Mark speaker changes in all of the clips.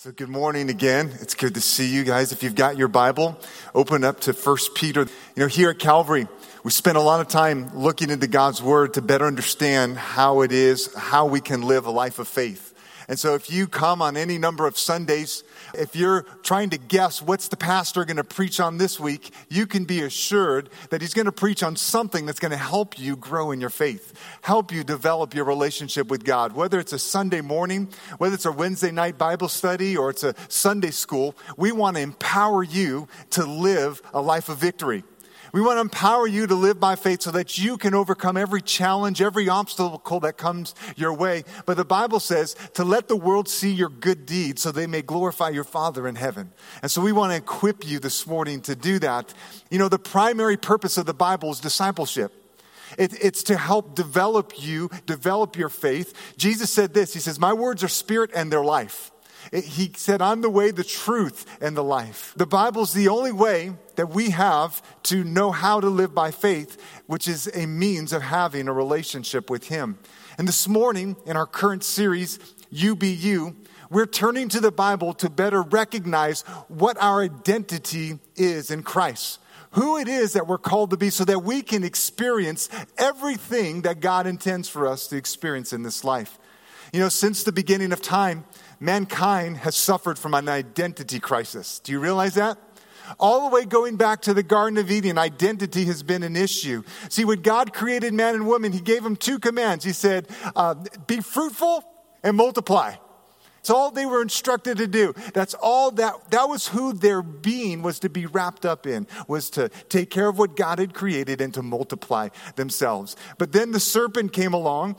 Speaker 1: So good morning again. It's good to see you guys. If you've got your Bible, open up to 1 Peter. Here at Calvary, we spend a lot of time looking into God's Word to better understand how we can live a life of faith. And so if you come on any number of Sundays, if you're trying to guess what's the pastor going to preach on this week, you can be assured that he's going to preach on something that's going to help you grow in your faith, help you develop your relationship with God. Whether it's a Sunday morning, whether it's a Wednesday night Bible study, or it's a Sunday school, we want to empower you to live a life of victory. We want to empower you to live by faith so that you can overcome every challenge, every obstacle that comes your way. But the Bible says to let the world see your good deeds so they may glorify your Father in heaven. And so we want to equip you this morning to do that. The primary purpose of the Bible is discipleship. It's to help develop your faith. Jesus said this, he says, "My words are spirit and they're life." He said, "I'm the way, the truth, and the life." The Bible's the only way that we have to know how to live by faith, which is a means of having a relationship with Him. And this morning, in our current series, You Be You, we're turning to the Bible to better recognize what our identity is in Christ. Who it is that we're called to be so that we can experience everything that God intends for us to experience in this life. Since the beginning of time, mankind has suffered from an identity crisis. Do you realize that? All the way going back to the Garden of Eden, identity has been an issue. See, when God created man and woman, He gave them two commands. He said, be fruitful and multiply. That's all they were instructed to do. That's all that was who their being was to be wrapped up in, was to take care of what God had created and to multiply themselves. But then the serpent came along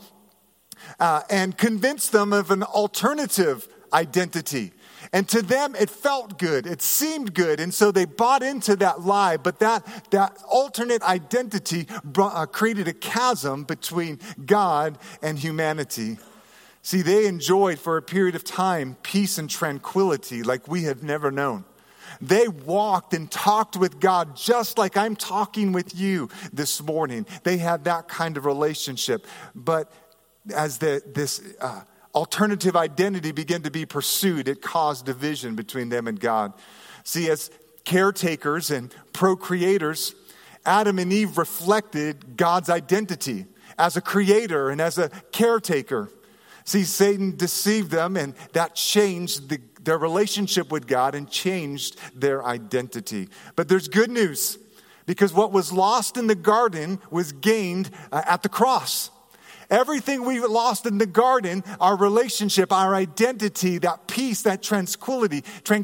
Speaker 1: and convinced them of an alternative identity. And to them, it felt good. It seemed good. And so they bought into that lie. But that alternate identity created a chasm between God and humanity. See, they enjoyed for a period of time peace and tranquility like we have never known. They walked and talked with God just like I'm talking with you this morning. They had that kind of relationship. But as this alternative identity began to be pursued, it caused division between them and God. See, as caretakers and procreators, Adam and Eve reflected God's identity as a creator and as a caretaker. See, Satan deceived them, and that changed their relationship with God and changed their identity. But there's good news, because what was lost in the garden was gained at the cross. Everything we lost in the garden, our relationship, our identity, that peace, that tranquility,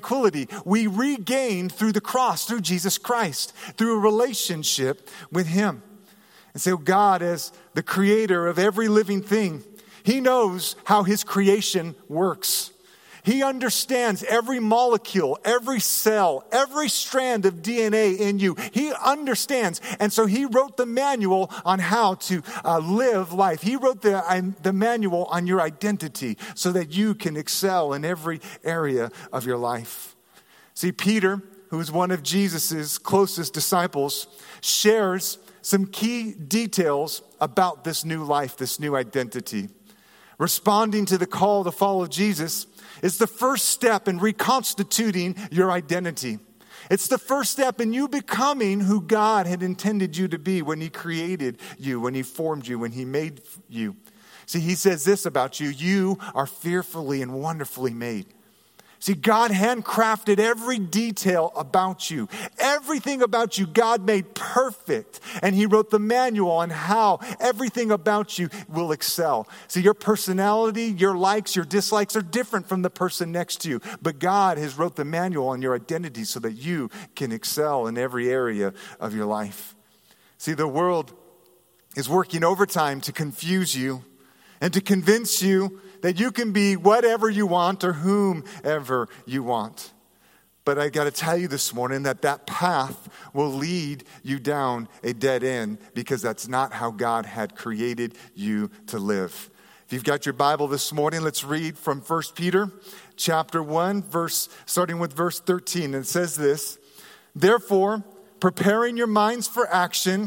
Speaker 1: we regained through the cross, through Jesus Christ, through a relationship with Him. And so God, as the creator of every living thing, He knows how His creation works. He understands every molecule, every cell, every strand of DNA in you. He understands. And so He wrote the manual on how to live life. He wrote the manual on your identity so that you can excel in every area of your life. See, Peter, who is one of Jesus's closest disciples, shares some key details about this new life, this new identity. Responding to the call to follow Jesus is the first step in reconstituting your identity. It's the first step in you becoming who God had intended you to be when He created you, when He formed you, when He made you. See, He says this about you: you are fearfully and wonderfully made. See, God handcrafted every detail about you. Everything about you, God made perfect. And He wrote the manual on how everything about you will excel. See, your personality, your likes, your dislikes are different from the person next to you. But God has wrote the manual on your identity so that you can excel in every area of your life. See, the world is working overtime to confuse you and to convince you that you can be whatever you want or whomever you want. But I got to tell you this morning that path will lead you down a dead end, because that's not how God had created you to live. If you've got your Bible this morning, let's read from 1 Peter chapter 1, starting with verse 13. And it says this: "Therefore, preparing your minds for action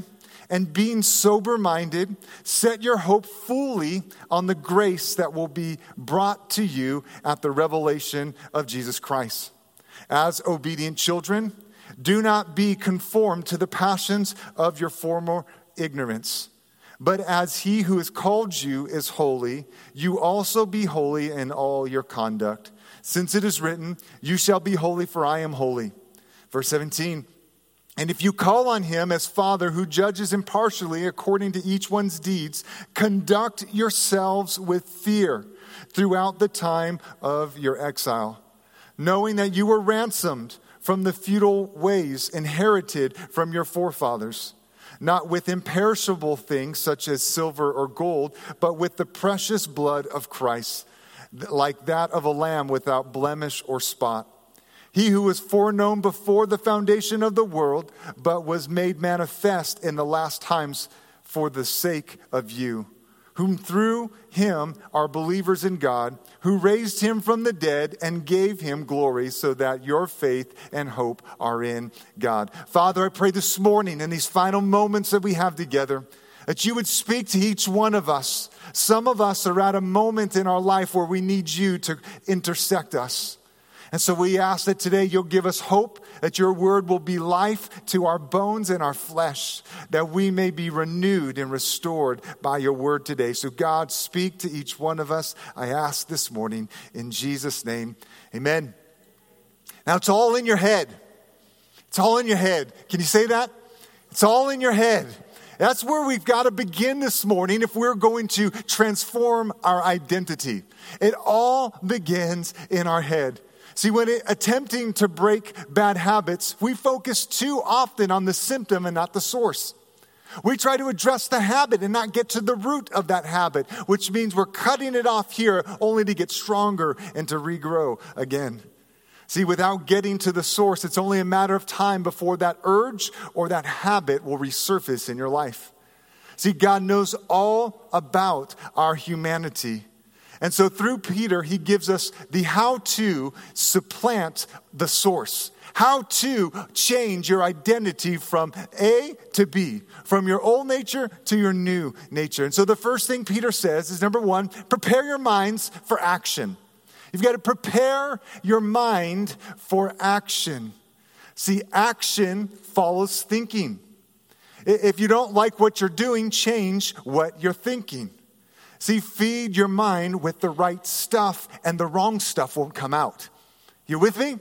Speaker 1: And being sober-minded, set your hope fully on the grace that will be brought to you at the revelation of Jesus Christ. As obedient children, do not be conformed to the passions of your former ignorance. But as he who has called you is holy, you also be holy in all your conduct. Since it is written, you shall be holy, for I am holy. Verse 17, and if you call on him as Father who judges impartially according to each one's deeds, conduct yourselves with fear throughout the time of your exile, knowing that you were ransomed from the futile ways inherited from your forefathers, not with imperishable things such as silver or gold, but with the precious blood of Christ, like that of a lamb without blemish or spot. He who was foreknown before the foundation of the world, but was made manifest in the last times for the sake of you, whom through him are believers in God, who raised him from the dead and gave him glory, so that your faith and hope are in God. Father, I pray this morning in these final moments that we have together, that you would speak to each one of us. Some of us are at a moment in our life where we need you to intersect us. And so we ask that today you'll give us hope, that your word will be life to our bones and our flesh, that we may be renewed and restored by your word today. So God, speak to each one of us, I ask this morning in Jesus' name, amen. Now it's all in your head. It's all in your head. Can you say that? It's all in your head. That's where we've got to begin this morning if we're going to transform our identity. It all begins in our head. See, when attempting to break bad habits, we focus too often on the symptom and not the source. We try to address the habit and not get to the root of that habit, which means we're cutting it off here only to get stronger and to regrow again. See, without getting to the source, it's only a matter of time before that urge or that habit will resurface in your life. See, God knows all about our humanity. And so through Peter, he gives us the how to supplant the source. How to change your identity from A to B, from your old nature to your new nature. And so the first thing Peter says is, number one, prepare your minds for action. You've got to prepare your mind for action. See, action follows thinking. If you don't like what you're doing, change what you're thinking. See, feed your mind with the right stuff and the wrong stuff won't come out. You with me?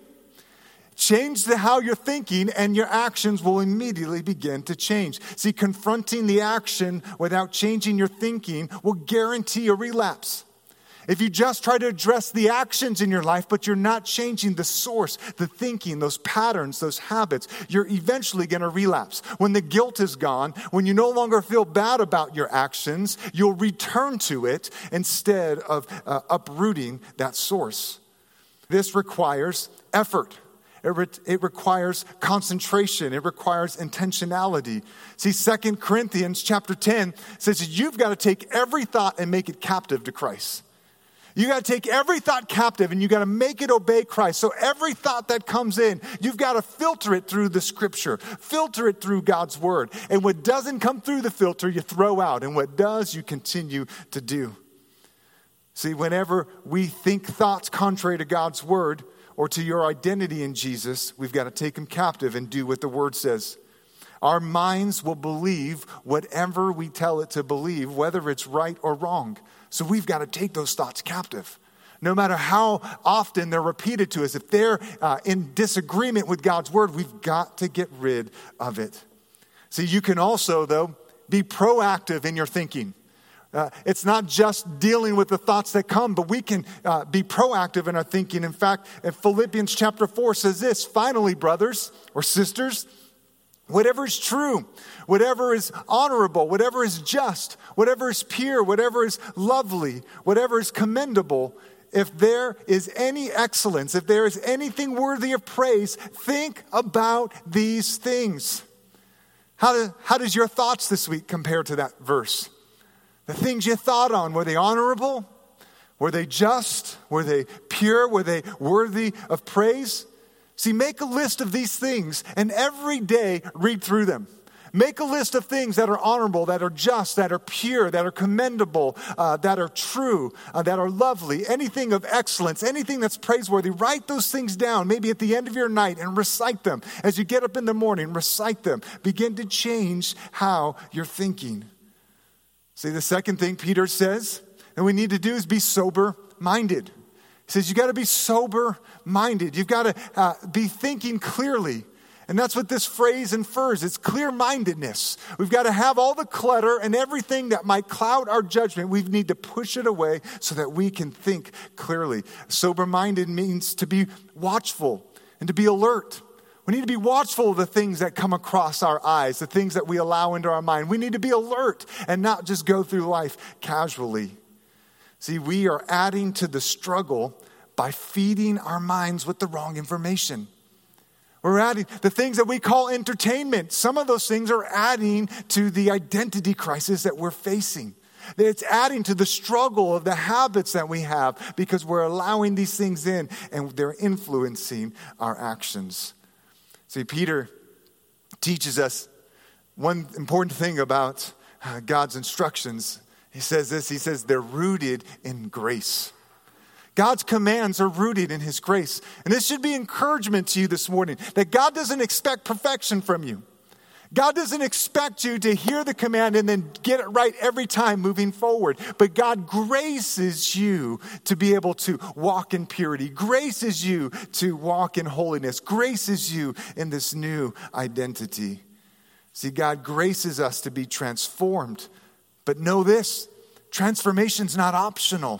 Speaker 1: Change how you're thinking and your actions will immediately begin to change. See, confronting the action without changing your thinking will guarantee a relapse. If you just try to address the actions in your life, but you're not changing the source, the thinking, those patterns, those habits, you're eventually going to relapse. When the guilt is gone, when you no longer feel bad about your actions, you'll return to it instead of uprooting that source. This requires effort. It requires concentration. It requires intentionality. See, 2 Corinthians chapter 10 says you've got to take every thought and make it captive to Christ. You got to take every thought captive and you got to make it obey Christ. So every thought that comes in, you've got to filter it through the scripture, filter it through God's word. And what doesn't come through the filter, you throw out. And what does, you continue to do. See, whenever we think thoughts contrary to God's word or to your identity in Jesus, we've got to take them captive and do what the word says. Our minds will believe whatever we tell it to believe, whether it's right or wrong. So we've got to take those thoughts captive. No matter how often they're repeated to us, if they're in disagreement with God's word, we've got to get rid of it. See, you can also, though, be proactive in your thinking. It's not just dealing with the thoughts that come, but we can be proactive in our thinking. In fact, Philippians chapter 4 says this, finally, brothers or sisters, whatever is true, whatever is honorable, whatever is just, whatever is pure, whatever is lovely, whatever is commendable, if there is any excellence, if there is anything worthy of praise, think about these things. How does your thoughts this week compare to that verse? The things you thought on, were they honorable? Were they just? Were they pure? Were they worthy of praise? See, make a list of these things and every day read through them. Make a list of things that are honorable, that are just, that are pure, that are commendable, that are true, that are lovely, anything of excellence, anything that's praiseworthy. Write those things down, maybe at the end of your night, and recite them. As you get up in the morning, recite them. Begin to change how you're thinking. See, the second thing Peter says that we need to do is be sober-minded. He says you got to be sober-minded. You've got to be thinking clearly. And that's what this phrase infers. It's clear-mindedness. We've got to have all the clutter and everything that might cloud our judgment. We need to push it away so that we can think clearly. Sober-minded means to be watchful and to be alert. We need to be watchful of the things that come across our eyes, the things that we allow into our mind. We need to be alert and not just go through life casually. See, we are adding to the struggle by feeding our minds with the wrong information. We're adding the things that we call entertainment. Some of those things are adding to the identity crisis that we're facing. It's adding to the struggle of the habits that we have because we're allowing these things in and they're influencing our actions. See, Peter teaches us one important thing about God's instructions. He says this, he says they're rooted in grace. God's commands are rooted in his grace. And this should be encouragement to you this morning, that God doesn't expect perfection from you. God doesn't expect you to hear the command and then get it right every time moving forward. But God graces you to be able to walk in purity, graces you to walk in holiness, graces you in this new identity. See, God graces us to be transformed. But know this, transformation's not optional.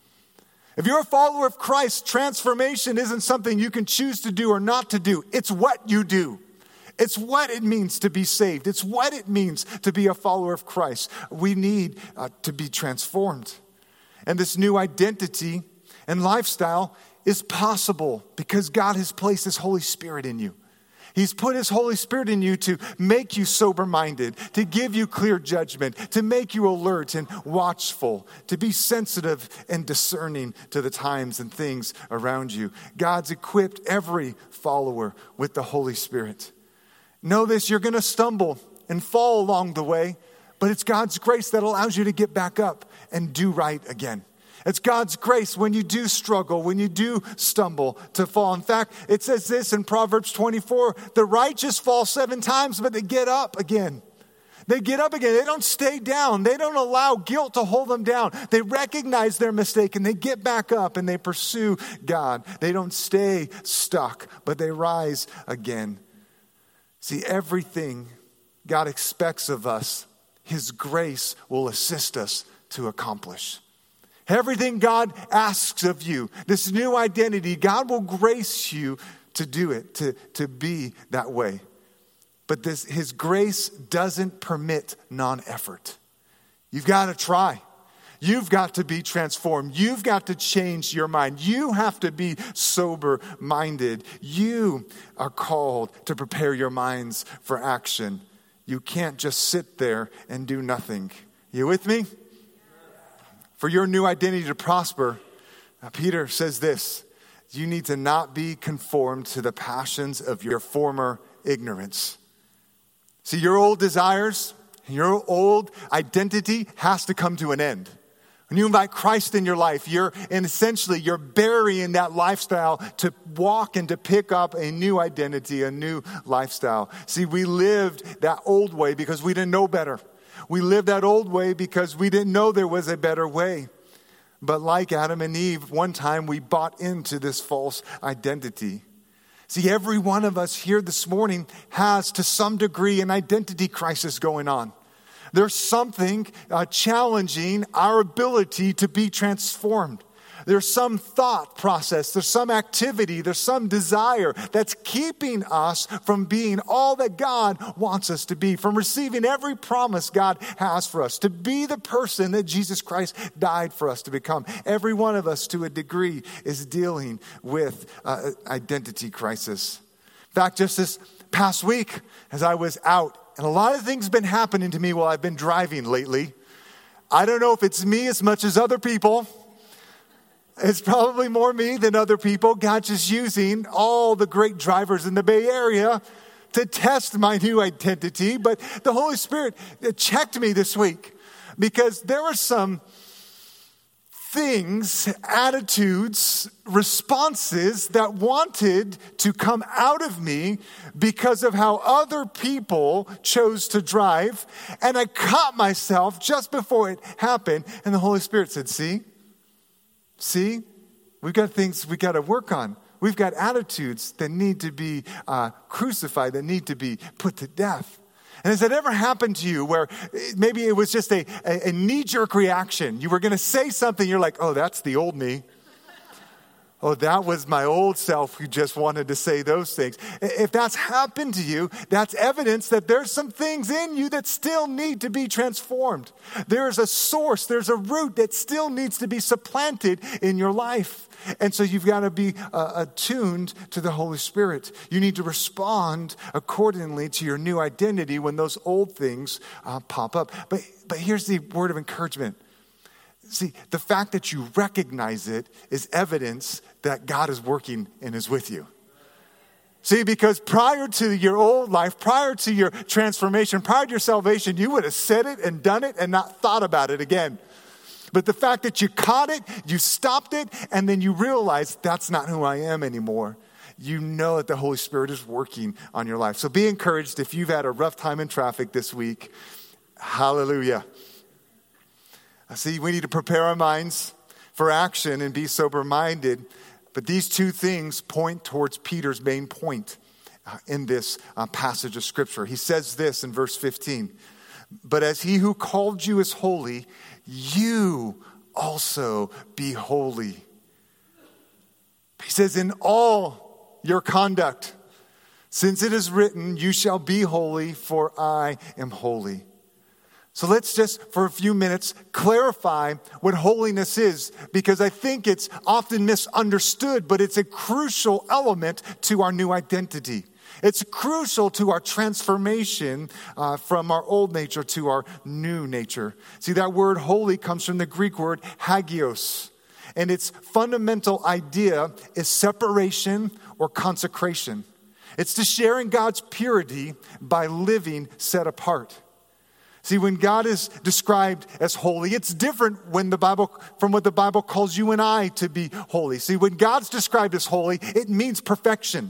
Speaker 1: If you're a follower of Christ, transformation isn't something you can choose to do or not to do. It's what you do. It's what it means to be saved. It's what it means to be a follower of Christ. We need to be transformed. And this new identity and lifestyle is possible because God has placed his Holy Spirit in you. He's put his Holy Spirit in you to make you sober-minded, to give you clear judgment, to make you alert and watchful, to be sensitive and discerning to the times and things around you. God's equipped every follower with the Holy Spirit. Know this, you're going to stumble and fall along the way, but it's God's grace that allows you to get back up and do right again. It's God's grace when you do struggle, when you do stumble to fall. In fact, it says this in Proverbs 24, the righteous fall 7 times, but they get up again. They get up again. They don't stay down. They don't allow guilt to hold them down. They recognize their mistake and they get back up and they pursue God. They don't stay stuck, but they rise again. See, everything God expects of us, his grace will assist us to accomplish. Everything God asks of you, this new identity, God will grace you to do it, to be that way. But his grace doesn't permit non-effort. You've got to try. You've got to be transformed. You've got to change your mind. You have to be sober-minded. You are called to prepare your minds for action. You can't just sit there and do nothing. You with me? For your new identity to prosper, Peter says this, you need to not be conformed to the passions of your former ignorance. See, your old desires, your old identity has to come to an end. When you invite Christ in your life, you're burying that lifestyle to walk and to pick up a new identity, a new lifestyle. See, we lived that old way because we didn't know better. We lived that old way because we didn't know there was a better way. But like Adam and Eve, one time we bought into this false identity. See, every one of us here this morning has to some degree an identity crisis going on. There's something challenging our ability to be transformed. There's some thought process, there's some activity, there's some desire that's keeping us from being all that God wants us to be, from receiving every promise God has for us, to be the person that Jesus Christ died for us to become. Every one of us, to a degree, is dealing with identity crisis. In fact, just this past week, as I was out, and a lot of things have been happening to me while I've been driving lately. I don't know if it's me as much as other people. It's probably more me than other people. God's just using all the great drivers in the Bay Area to test my new identity, but the Holy Spirit checked me this week because there were some things, attitudes, responses that wanted to come out of me because of how other people chose to drive. And I caught myself just before it happened. And the Holy Spirit said, see, we've got things we got to work on. We've got attitudes that need to be crucified, that need to be put to death. And has that ever happened to you where maybe it was just a knee-jerk reaction? You were going to say something, you're like, oh, that's the old me. Oh, that was my old self who just wanted to say those things. If that's happened to you, that's evidence that there's some things in you that still need to be transformed. There's a source, there's a root that still needs to be supplanted in your life. And so you've got to be attuned to the Holy Spirit. You need to respond accordingly to your new identity when those old things pop up. But here's the word of encouragement. See, the fact that you recognize it is evidence that God is working and is with you. See, because prior to your old life, prior to your transformation, prior to your salvation, you would have said it and done it and not thought about it again. But the fact that you caught it, you stopped it, and then you realize that's not who I am anymore. You know that the Holy Spirit is working on your life. So be encouraged if you've had a rough time in traffic this week. Hallelujah. See, we need to prepare our minds for action and be sober-minded. But these two things point towards Peter's main point in this passage of Scripture. He says this in verse 15. But as he who called you is holy, you also be holy. He says, in all your conduct, since it is written, you shall be holy, for I am holy. So let's just, for a few minutes, clarify what holiness is, because I think it's often misunderstood, but it's a crucial element to our new identity. It's crucial to our transformation from our old nature to our new nature. See, that word holy comes from the Greek word hagios, and its fundamental idea is separation or consecration. It's to share in God's purity by living set apart. See, when God is described as holy, it's different from what the Bible calls you and I to be holy. See, when God's described as holy, it means perfection.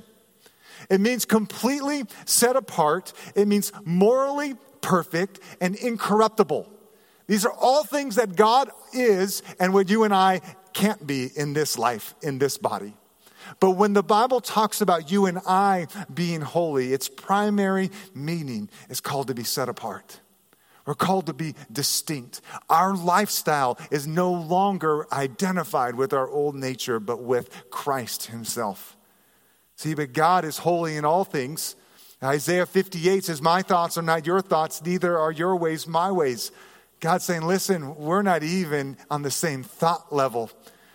Speaker 1: It means completely set apart. It means morally perfect and incorruptible. These are all things that God is and what you and I can't be in this life, in this body. But when the Bible talks about you and I being holy, its primary meaning is called to be set apart. We're called to be distinct. Our lifestyle is no longer identified with our old nature, but with Christ himself. See, but God is holy in all things. Isaiah 58 says, my thoughts are not your thoughts, neither are your ways my ways. God's saying, listen, we're not even on the same thought level.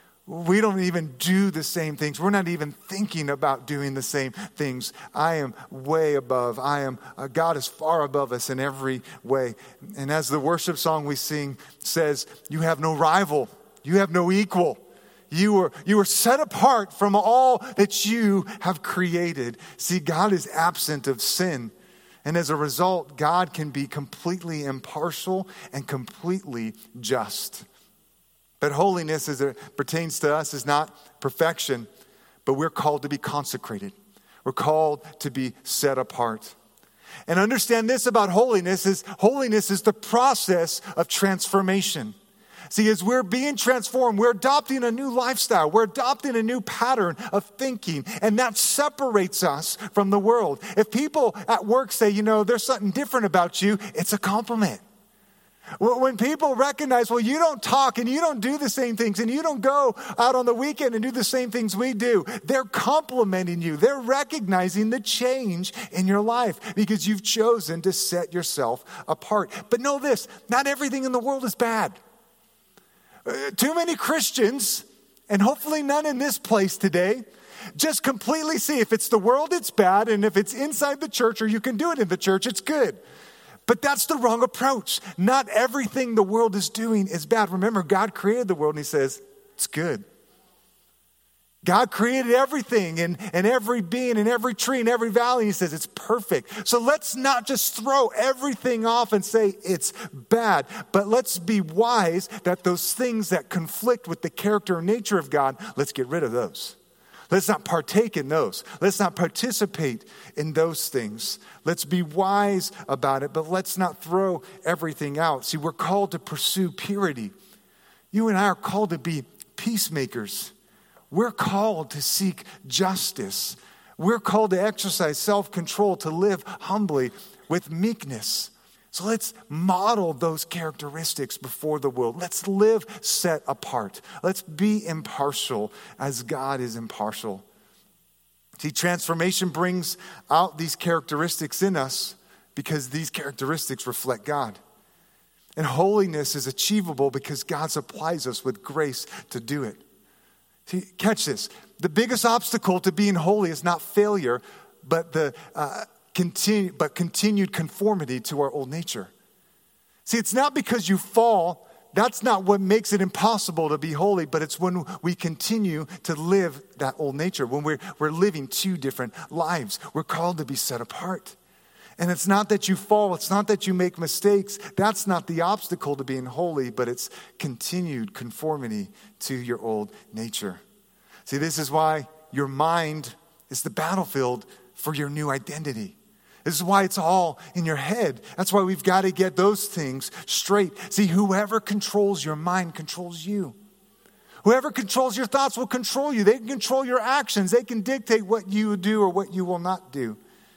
Speaker 1: We don't even do the same things. We're not even thinking about doing the same things. I am way above. God is far above us in every way. And as the worship song we sing says, you have no rival. You have no equal. You were set apart from all that you have created. See, God is absent of sin. And as a result, God can be completely impartial and completely just. But holiness, as it pertains to us, is not perfection, but we're called to be consecrated. We're called to be set apart. And understand this about holiness is the process of transformation. See, as we're being transformed, we're adopting a new lifestyle. We're adopting a new pattern of thinking, and that separates us from the world. If people at work say, there's something different about you, it's a compliment. When people recognize, well, you don't talk and you don't do the same things and you don't go out on the weekend and do the same things we do, they're complimenting you. They're recognizing the change in your life because you've chosen to set yourself apart. But know this, not everything in the world is bad. Too many Christians, and hopefully none in this place today, just completely see if it's the world, it's bad, and if it's inside the church or you can do it in the church, it's good. But that's the wrong approach. Not everything the world is doing is bad. Remember, God created the world and he says, it's good. God created everything and every being and every tree and every valley. He says it's perfect. So let's not just throw everything off and say it's bad, but let's be wise that those things that conflict with the character and nature of God, let's get rid of those. Let's not partake in those. Let's not participate in those things. Let's be wise about it, but let's not throw everything out. See, we're called to pursue purity. You and I are called to be peacemakers. We're called to seek justice. We're called to exercise self-control, to live humbly with meekness. So let's model those characteristics before the world. Let's live set apart. Let's be impartial as God is impartial. See, transformation brings out these characteristics in us because these characteristics reflect God. And holiness is achievable because God supplies us with grace to do it. See, catch this. The biggest obstacle to being holy is not failure, but continued conformity to our old nature. See, it's not because you fall. That's not what makes it impossible to be holy, but it's when we continue to live that old nature, when we're living two different lives. We're called to be set apart. And it's not that you fall. It's not that you make mistakes. That's not the obstacle to being holy, but it's continued conformity to your old nature. See, this is why your mind is the battlefield for your new identity. This is why it's all in your head. That's why we've got to get those things straight. See, whoever controls your mind controls you. Whoever controls your thoughts will control you. They can control your actions. They can dictate what you do or what you will not do.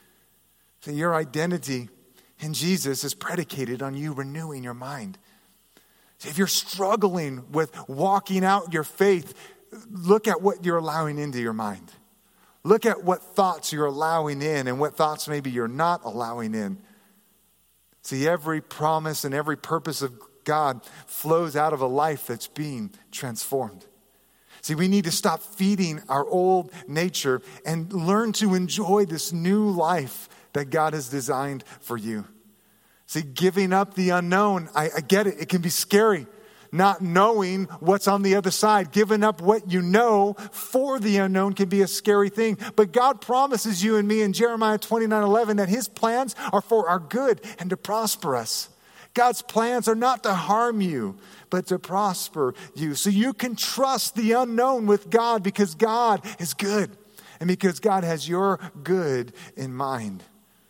Speaker 1: So your identity in Jesus is predicated on you renewing your mind. So if you're struggling with walking out your faith, look at what you're allowing into your mind. Look at what thoughts you're allowing in and what thoughts maybe you're not allowing in. See, every promise and every purpose of God flows out of a life that's being transformed. See, we need to stop feeding our old nature and learn to enjoy this new life that God has designed for you. See, giving up the unknown, I get it. It can be scary. Not knowing what's on the other side, giving up what you know for the unknown can be a scary thing. But God promises you and me in Jeremiah 29:11 that his plans are for our good and to prosper us. God's plans are not to harm you, but to prosper you. So you can trust the unknown with God because God is good and because God has your good in mind.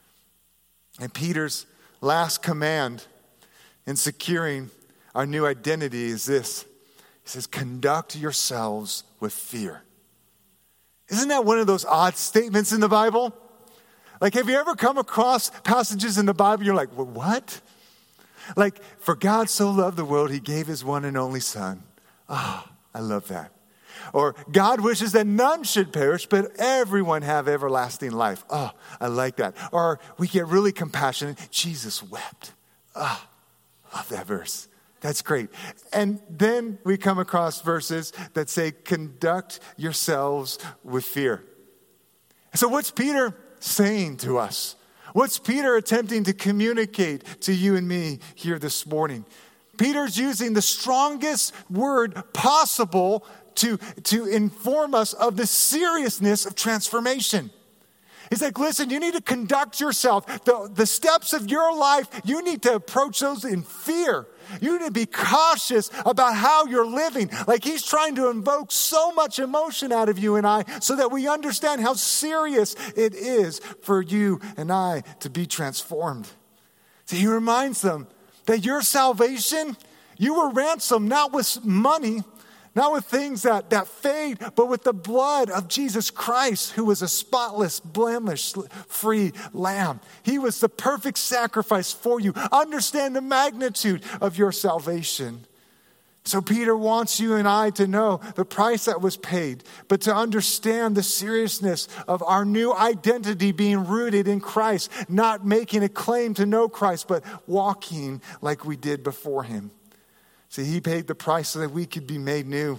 Speaker 1: And Peter's last command in securing our new identity is this. He says, conduct yourselves with fear. Isn't that one of those odd statements in the Bible? Like, have you ever come across passages in the Bible, you're like, well, what? Like, for God so loved the world, he gave his one and only son. Oh, I love that. Or God wishes that none should perish, but everyone have everlasting life. Oh, I like that. Or we get really compassionate. Jesus wept. Oh, love that verse. That's great. And then we come across verses that say, conduct yourselves with fear. So what's Peter saying to us? What's Peter attempting to communicate to you and me here this morning? Peter's using the strongest word possible to inform us of the seriousness of transformation. He's like, listen, you need to conduct yourself. The steps of your life, you need to approach those in fear. You need to be cautious about how you're living. Like he's trying to invoke so much emotion out of you and I so that we understand how serious it is for you and I to be transformed. So he reminds them that your salvation, you were ransomed not with money, not with things that fade, but with the blood of Jesus Christ, who was a spotless, blemish-free lamb. He was the perfect sacrifice for you. Understand the magnitude of your salvation. So Peter wants you and I to know the price that was paid, but to understand the seriousness of our new identity being rooted in Christ, not making a claim to know Christ, but walking like we did before him. See, he paid the price so that we could be made new.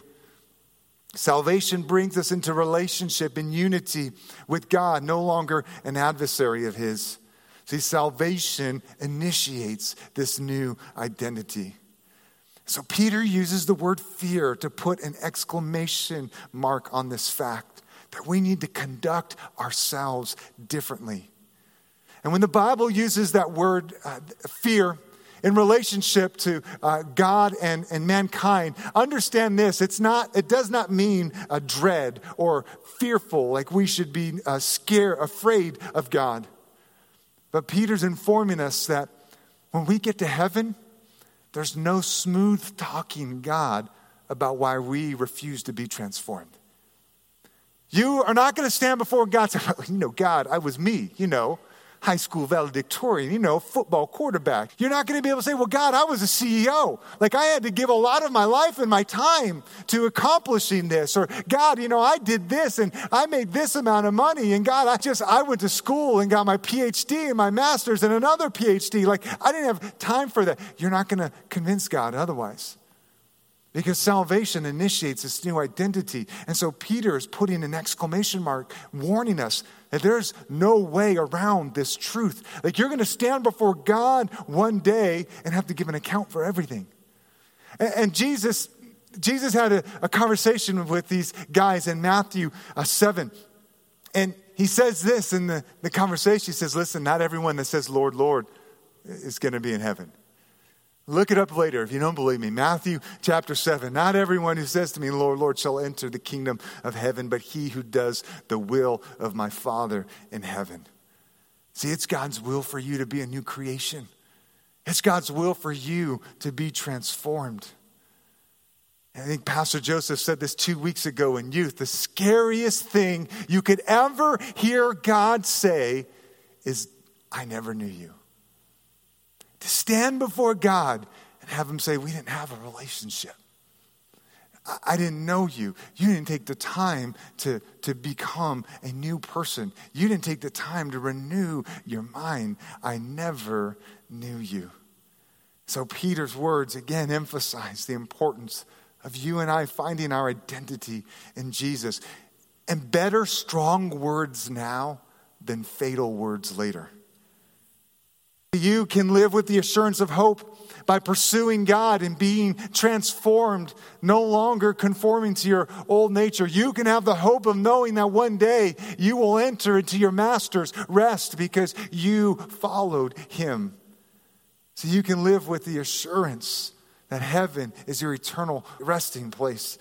Speaker 1: Salvation brings us into relationship and unity with God, no longer an adversary of his. See, salvation initiates this new identity. So Peter uses the word fear to put an exclamation mark on this fact that we need to conduct ourselves differently. And when the Bible uses that word fear in relationship to God and mankind, understand this, it does not mean dread or fearful, like we should be afraid of God. But Peter's informing us that when we get to heaven, there's no smooth talking God about why we refuse to be transformed. You are not going to stand before God and say, God, I was me, high school valedictorian, football quarterback. You're not going to be able to say, well, God, I was a CEO. Like I had to give a lot of my life and my time to accomplishing this. Or God, I did this and I made this amount of money. And God, I went to school and got my PhD and my master's and another PhD. Like I didn't have time for that. You're not going to convince God otherwise. Because salvation initiates this new identity. And so Peter is putting an exclamation mark, warning us that there's no way around this truth. Like you're going to stand before God one day and have to give an account for everything. And Jesus had a conversation with these guys in Matthew 7. And he says this in the conversation. He says, listen, not everyone that says, Lord, Lord, is going to be in heaven. Look it up later if you don't believe me. Matthew chapter 7. Not everyone who says to me, Lord, Lord, shall enter the kingdom of heaven, but he who does the will of my Father in heaven. See, it's God's will for you to be a new creation. It's God's will for you to be transformed. And I think Pastor Joseph said this 2 weeks ago in youth. The scariest thing you could ever hear God say is, I never knew you. To stand before God and have him say, we didn't have a relationship. I didn't know you. You didn't take the time to become a new person. You didn't take the time to renew your mind. I never knew you. So Peter's words again emphasize the importance of you and I finding our identity in Jesus. And better strong words now than fatal words later. You can live with the assurance of hope by pursuing God and being transformed, no longer conforming to your old nature. You can have the hope of knowing that one day you will enter into your master's rest because you followed him. So you can live with the assurance that heaven is your eternal resting place.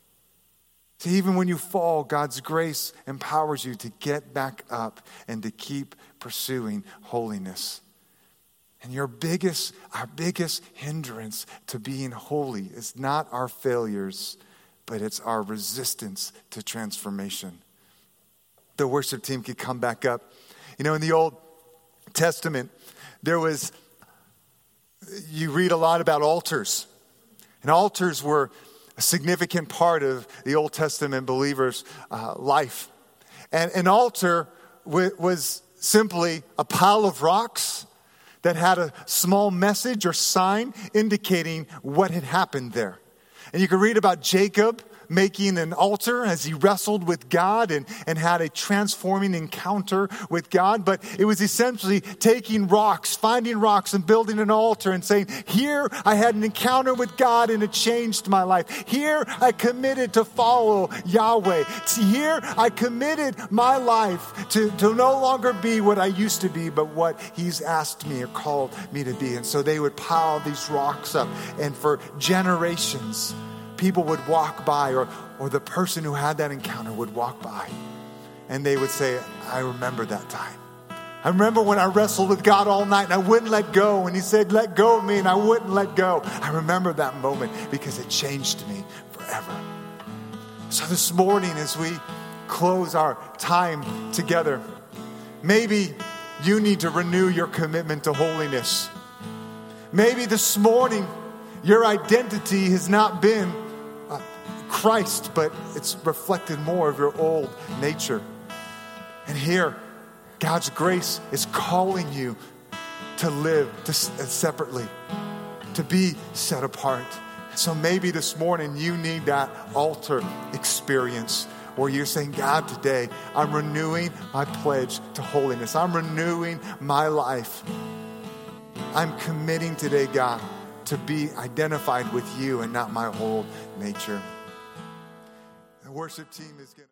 Speaker 1: So even when you fall, God's grace empowers you to get back up and to keep pursuing holiness. And our biggest hindrance to being holy is not our failures, but it's our resistance to transformation. The worship team could come back up. In the Old Testament, you read a lot about altars. And altars were a significant part of the Old Testament believer's life. And an altar was simply a pile of rocks that had a small message or sign indicating what had happened there. And you can read about Jacob making an altar as he wrestled with God and had a transforming encounter with God. But it was essentially taking rocks, finding rocks and building an altar and saying, here I had an encounter with God and it changed my life. Here I committed to follow Yahweh. Here I committed my life to no longer be what I used to be, but what he's asked me or called me to be. And so they would pile these rocks up, and for generations, people would walk by, or the person who had that encounter would walk by, and they would say, I remember that time. I remember when I wrestled with God all night and I wouldn't let go, and he said, let go of me, and I wouldn't let go. I remember that moment because it changed me forever. So this morning, as we close our time together, maybe you need to renew your commitment to holiness. Maybe this morning, your identity has not been Christ, but it's reflected more of your old nature. And here, God's grace is calling you to live separately, to be set apart. So maybe this morning you need that altar experience where you're saying, God, today I'm renewing my pledge to holiness. I'm renewing my life. I'm committing today, God, to be identified with you and not my whole nature. The worship team is going to